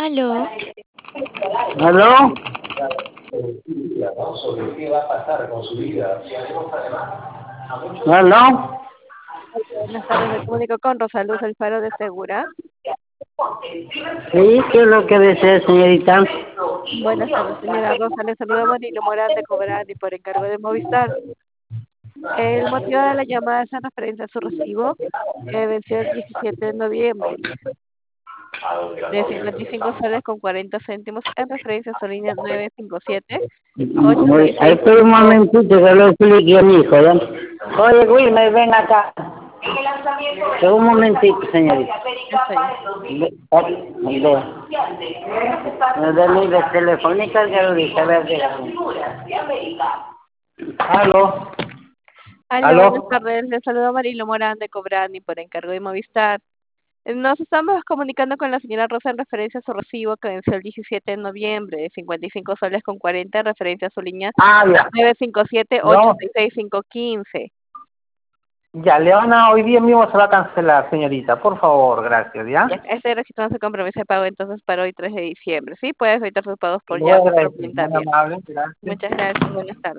Aló, ¿Aló? ¿Aló? Buenas tardes, me comunico con Rosaluz Alfaro de Segura. Sí, ¿qué es lo que desea, señorita? Buenas tardes, señora Rosa. Le saluda Marilo Morán de Cobrani por encargo de Movistar. El motivo de la llamada es en referencia a su recibo que venció el 17 de noviembre de 55 soles con 40 céntimos en referencia a su línea 957 Espera un 8655. momentito que lo explique a mi hijo, ¿ya? Oye, Wilmer, ven acá. Espera un momentito, señorita. Está bien. De telefónica que lo dice, a ver, ¿Aló? Aló, buenas ¿Aló? tardes. Le saluda Marilo Morán de Cobrani por encargo de Movistar. Nos estamos comunicando con la señora Rosa en referencia a su recibo que venció el 17 de noviembre de 55 soles con 40 en referencia a su línea Ah, ya. No, 957-86515. ya, Leona, hoy día mismo se va a cancelar, señorita. Por favor, gracias, ¿ya? Ya, este registrado su compromiso de pago entonces para hoy 3 de diciembre. Sí, puede efectuar sus pagos por Lo voy a llave, por agradecer, PIN muy también. amable, gracias. Muchas gracias, buenas tardes.